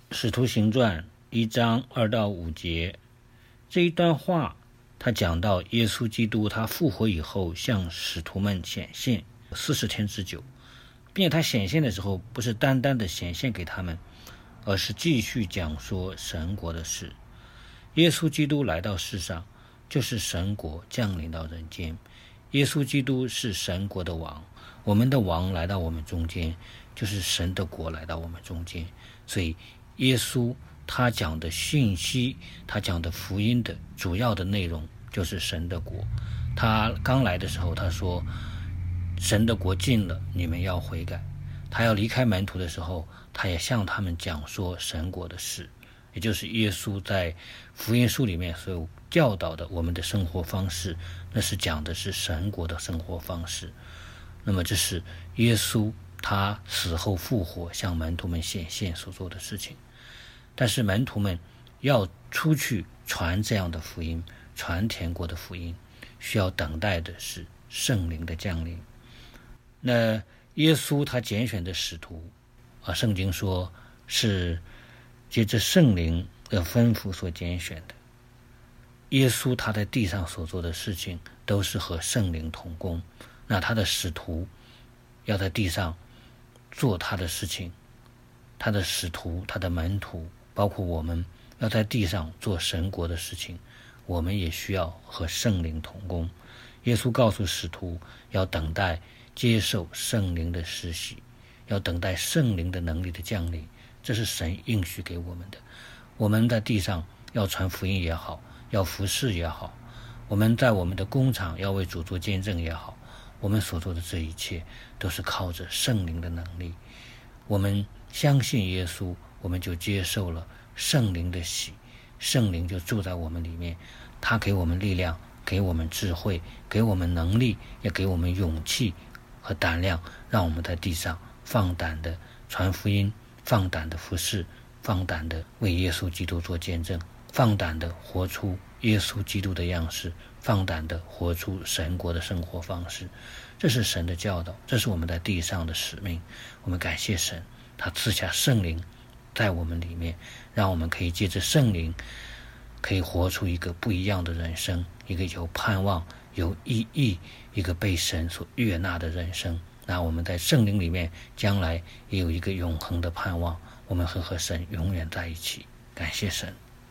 使徒行传1章2到5节，这一段话他讲到耶稣基督他复活以后向使徒们显现40天之久，并且他显现的时候不是单单的显现给他们，而是继续讲说神国的事。耶稣基督来到世上，就是神国降临到人间。耶稣基督是神国的王，我们的王来到我们中间，就是神的国来到我们中间。所以耶稣他讲的信息，他讲的福音的主要的内容就是神的国。他刚来的时候他说神的国近了，你们要悔改。他要离开门徒的时候，他也向他们讲说神国的事，也就是耶稣在福音书里面所有教导的我们的生活方式，那是讲的是神国的生活方式。那么这是耶稣他死后复活向门徒们显现所做的事情。但是门徒们要出去传这样的福音，传天国的福音，需要等待的是圣灵的降临。那耶稣他拣选的使徒圣经说是接着圣灵的吩咐所拣选的。耶稣他在地上所做的事情都是和圣灵同工，那他的使徒要在地上做他的事情，他的使徒他的门徒包括我们要在地上做神国的事情，我们也需要和圣灵同工。耶稣告诉使徒要等待接受圣灵的施洗，要等待圣灵的能力的降临，这是神应许给我们的。我们在地上要传福音也好，要服侍也好，我们在我们的工厂要为主做见证也好，我们所做的这一切都是靠着圣灵的能力。我们相信耶稣，我们就接受了圣灵的洗，圣灵就住在我们里面，他给我们力量，给我们智慧，给我们能力，也给我们勇气和胆量，让我们在地上放胆的传福音，放胆的服侍，放胆的为耶稣基督做见证，放胆的活出耶稣基督的样式，放胆的活出神国的生活方式。这是神的教导，这是我们在地上的使命。我们感谢神，他赐下圣灵在我们里面，让我们可以借着圣灵可以活出一个不一样的人生，一个有盼望有意义，一个被神所悦纳的人生。那我们在圣灵里面将来也有一个永恒的盼望，我们会和神永远在一起。感谢神。